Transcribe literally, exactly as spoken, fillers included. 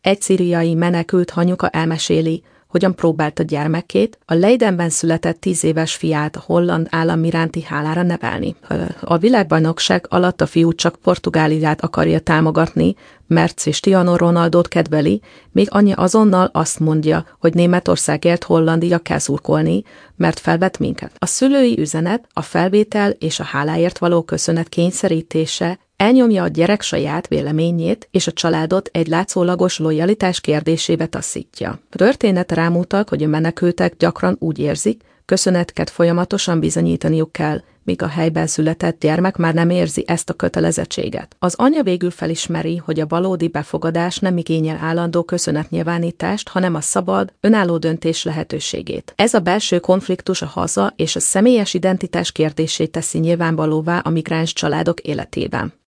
Egy szíriai menekült anyuka elmeséli, hogyan próbálta gyermekét, a Leidenben született tíz éves fiát a holland állam iránti hálára nevelni. A világbajnokság alatt a fiú csak Portugáliát akarja támogatni, mert Cristiano Ronaldot kedveli, még anyja azonnal azt mondja, hogy Németországért Hollandia kell szurkolni, mert felvett minket. A szülői üzenet, a felvétel és a háláért való köszönet kényszerítése elnyomja a gyerek saját véleményét, és a családot egy látszólagos lojalitás kérdésébe taszítja. A történet rámutat, hogy a menekültek gyakran úgy érzik, köszönetket folyamatosan bizonyítaniuk kell, míg a helyben született gyermek már nem érzi ezt a kötelezettséget. Az anya végül felismeri, hogy a valódi befogadás nem igényel állandó köszönetnyilvánítást, hanem a szabad, önálló döntés lehetőségét. Ez a belső konfliktus a haza és a személyes identitás kérdését teszi nyilvánvalóvá a migráns családok életében.